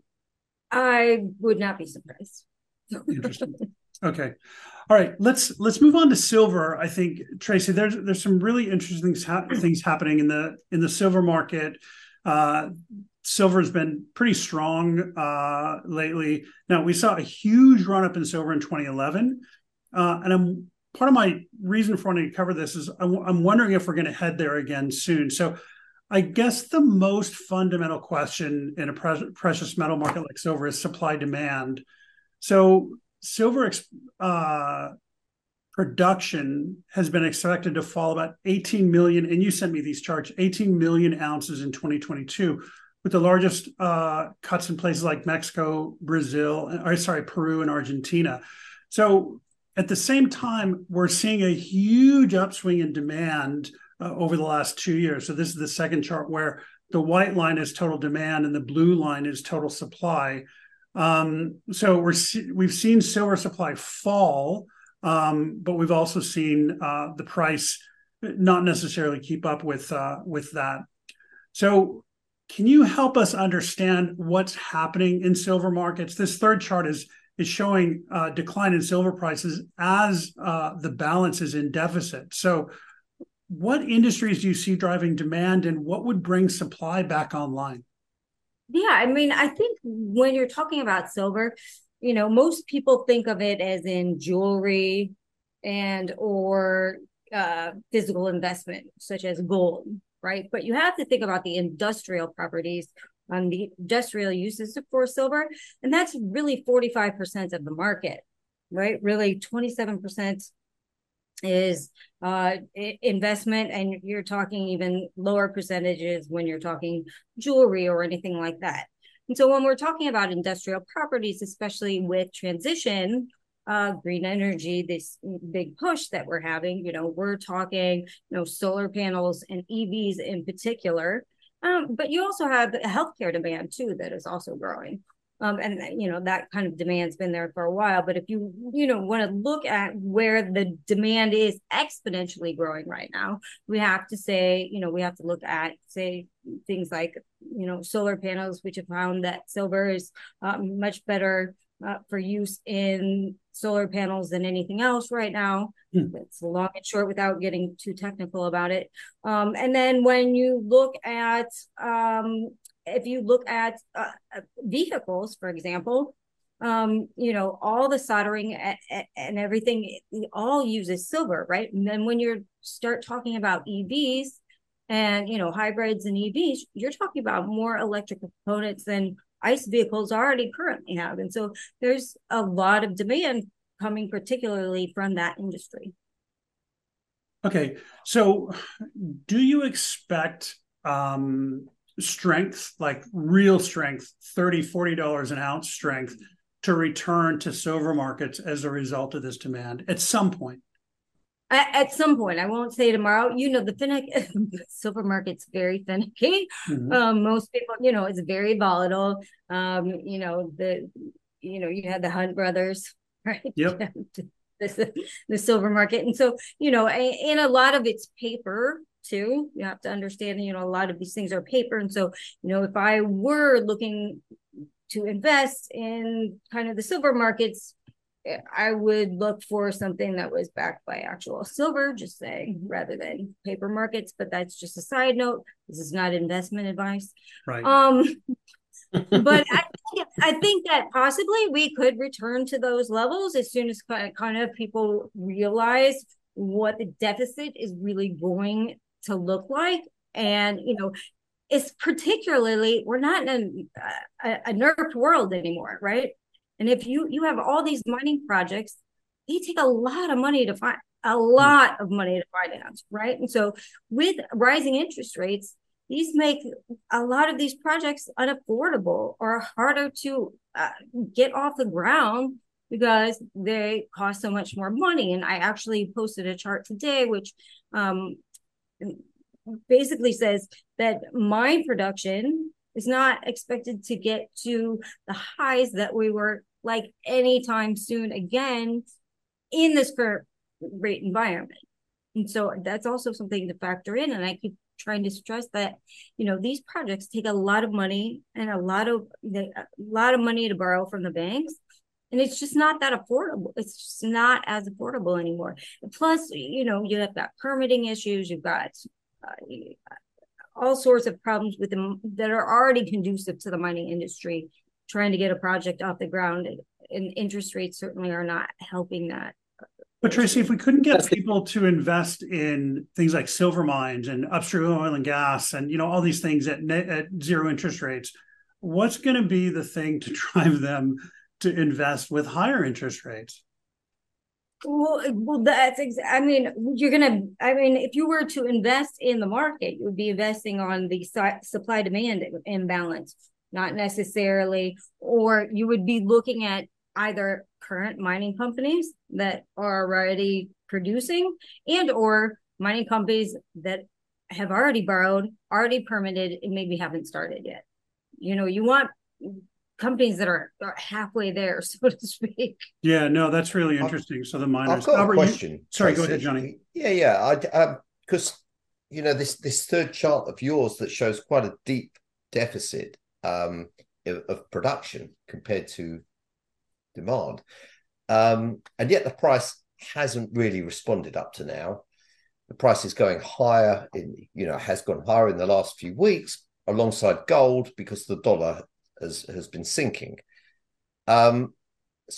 I would not be surprised. Interesting. Okay. All right. Let's let's move on to silver. I think, Tracy, there's there's some really interesting things happening in the in the silver market. Uh, silver has been pretty strong uh, lately. Now, we saw a huge run up in silver in twenty eleven, uh, and I'm part of my reason for wanting to cover this is I'm, I'm wondering if we're going to head there again soon. So, I guess the most fundamental question in a pre- precious metal market like silver is supply demand. So, silver uh, production has been expected to fall about eighteen million, and you sent me these charts, eighteen million ounces in twenty twenty-two, with the largest uh, cuts in places like Mexico, Brazil, or sorry, Peru and Argentina. So at the same time, we're seeing a huge upswing in demand uh, over the last two years. So this is the second chart where the white line is total demand and the blue line is total supply. Um, so we're we've seen silver supply fall, um, but we've also seen uh, the price not necessarily keep up with uh, with that. So, can you help us understand what's happening in silver markets? This third chart is is showing uh, decline in silver prices as uh, the balance is in deficit. So, what industries do you see driving demand, and what would bring supply back online? Yeah, I mean, I think when you're talking about silver, you know, most people think of it as in jewelry, and or uh, physical investment, such as gold, right? But you have to think about the industrial properties on the industrial uses for silver, and that's really forty-five percent of the market, right? Really, twenty-seven percent is uh, investment, and you're talking even lower percentages when you're talking jewelry or anything like that. And so when we're talking about industrial properties, especially with transition, uh, green energy, this big push that we're having, you know, we're talking, you know, solar panels and E Vs in particular. Um, but you also have healthcare demand too that is also growing. Um, and you know that kind of demand's been there for a while. But if you you know want to look at where the demand is exponentially growing right now, we have to say you know we have to look at say things like you know solar panels, which have found that silver is uh, much better uh, for use in solar panels than anything else right now. Hmm. It's long and short without getting too technical about it. Um, and then when you look at um, if you look at uh, vehicles, for example, um, you know, all the soldering and, and everything, it all uses silver, right? And then when you start talking about E Vs and, you know, hybrids and E Vs, you're talking about more electrical components than ICE vehicles already currently have. And so there's a lot of demand coming particularly from that industry. Okay. So do you expect um, strength, like real strength, thirty dollars, forty dollars an ounce strength, to return to silver markets as a result of this demand at some point? At, at some point, I won't say tomorrow. You know, the finicky silver market's very finicky. Mm-hmm. Um, most people, you know, it's very volatile. Um, you know, the, you know, you had the Hunt brothers, right? Yep. the, the silver market, and so you know, and a lot of it's paper too. You have to understand, you know, a lot of these things are paper. And so, you know, if I were looking to invest in kind of the silver markets, I would look for something that was backed by actual silver, just saying, rather than paper markets. But that's just a side note. This is not investment advice. Right. Um, but I think, I think that possibly we could return to those levels as soon as kind of people realize what the deficit is really going to look like. And, you know, it's particularly, we're not in a, a, a nerfed world anymore, right? And if you, you have all these mining projects, they take a lot of money to find, a lot of money to finance, right? And so with rising interest rates, these make a lot of these projects unaffordable or harder to uh, get off the ground because they cost so much more money. And I actually posted a chart today, which um, basically says that mine production is not expected to get to the highs that we were like anytime soon again in this current rate environment. And so that's also something to factor in. And I keep trying to stress that, you know, these projects take a lot of money and a lot of the, a lot of money to borrow from the banks. And it's just not that affordable. It's just not as affordable anymore. Plus, you know, you have got permitting issues. You've got uh, all sorts of problems with them that are already conducive to the mining industry trying to get a project off the ground. And interest rates certainly are not helping that. But Tracy, if we couldn't get people to invest in things like silver mines and upstream oil and gas and, you know, all these things at, net, at zero interest rates, what's going to be the thing to drive them to invest with higher interest rates? Well, well, that's ex- I mean, you're gonna. I mean, if you were to invest in the market, you would be investing on the su- supply demand imbalance, not necessarily, or you would be looking at either current mining companies that are already producing, and or mining companies that have already borrowed, already permitted, and maybe haven't started yet. You know, you want companies that are, are halfway there, so to speak. Yeah, no, that's really interesting. So the miners. I've got Albert, a question. You, sorry, Tracy. Go ahead, Johnny. Yeah, yeah. Because um, you know this this third chart of yours that shows quite a deep deficit um, of, of production compared to demand, um, and yet the price hasn't really responded up to now. The price is going higher. In you know has gone higher in the last few weeks alongside gold because the dollar has has been sinking. Um, so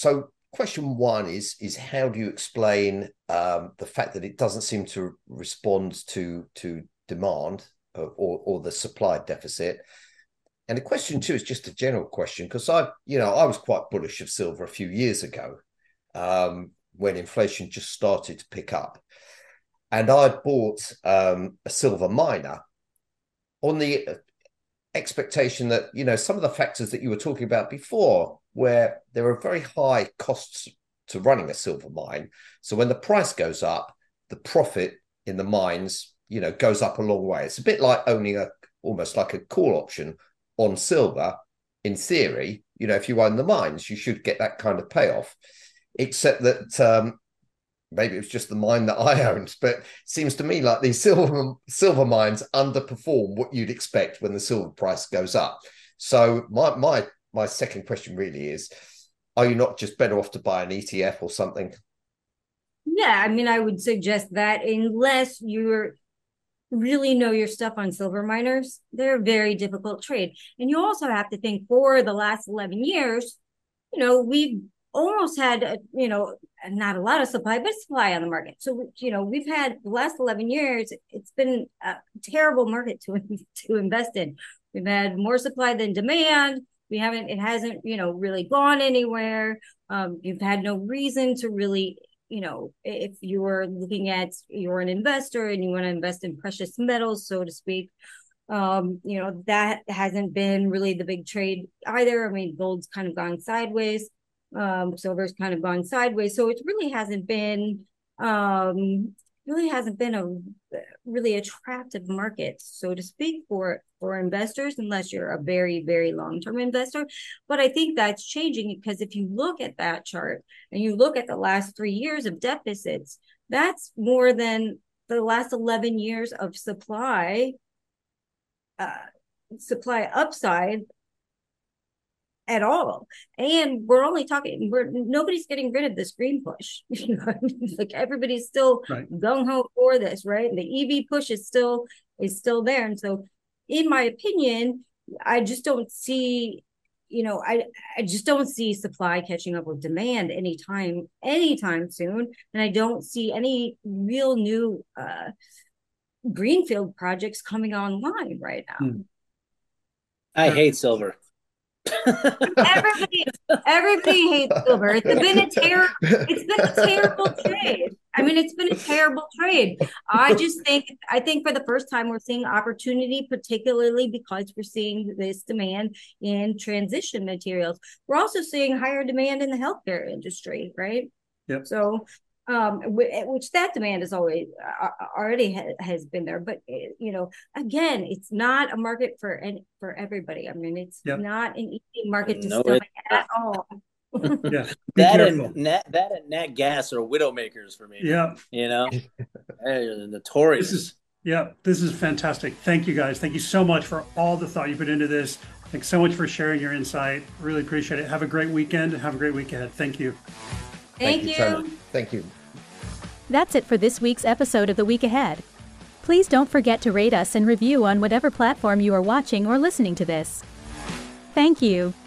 question one is is how do you explain um, the fact that it doesn't seem to respond to to demand or or the supply deficit? And the question two is just a general question, because I, you know, I was quite bullish of silver a few years ago um, when inflation just started to pick up, and I bought um, a silver miner on the expectation that, you know, some of the factors that you were talking about before, where there are very high costs to running a silver mine. So when the price goes up, the profit in the mines, you know, goes up a long way. It's a bit like owning a almost like a call option on silver. In theory, you know, if you own the mines, you should get that kind of payoff, except that um, maybe it was just the mine that I owned, but it seems to me like these silver silver mines underperform what you'd expect when the silver price goes up. So my my my second question really is, are you not just better off to buy an E T F or something? Yeah, I mean, I would suggest that unless you're really know your stuff on silver miners, they're a very difficult trade. And you also have to think, for the last eleven years, you know, we've almost had, a, you know, not a lot of supply, but supply on the market. So, you know, we've had the last eleven years, it's been a terrible market to, to invest in. We've had more supply than demand. We haven't, it hasn't, you know, really gone anywhere. Um, you've had no reason to really, you know, if you were looking at, you're an investor and you want to invest in precious metals, so to speak, um, you know, that hasn't been really the big trade either. I mean, gold's kind of gone sideways. Um, silver's kind of gone sideways. So it really hasn't been, um, really hasn't been a really attractive market, so to speak, for, for investors, unless you're a very, very long-term investor. But I think that's changing, because if you look at that chart and you look at the last three years of deficits, that's more than the last eleven years of supply, uh, supply upside at all. And we're only talking, we're nobody's getting rid of this green push. You know, like everybody's still right. gung-ho for this, right? The E V push is still is still there. And so in my opinion, I just don't see, you know, I I just don't see supply catching up with demand anytime, anytime soon. And I don't see any real new uh greenfield projects coming online right now. Hmm. I hate silver. everybody, everybody hates silver. It's been a terrible. It's been a terrible trade. I mean, it's been a terrible trade. I just think, I think for the first time we're seeing opportunity, particularly because we're seeing this demand in transition materials. We're also seeing higher demand in the healthcare industry, right? Yep. So, um, which that demand is always uh, already ha- has been there, but you know, again, it's not a market for any, for everybody. I mean, it's yep. not an easy market to no, stomach at all. Yeah, that careful. and nat, that and nat gas are widow makers for me. Yeah, you know, they're notorious. This is yeah, this is fantastic. Thank you guys. Thank you so much for all the thought you put into this. Thanks so much for sharing your insight. Really appreciate it. Have a great weekend. Have a great week ahead. Thank you. Thank, Thank you. So much. Thank you. That's it for this week's episode of The Week Ahead. Please don't forget to rate us and review on whatever platform you are watching or listening to this. Thank you.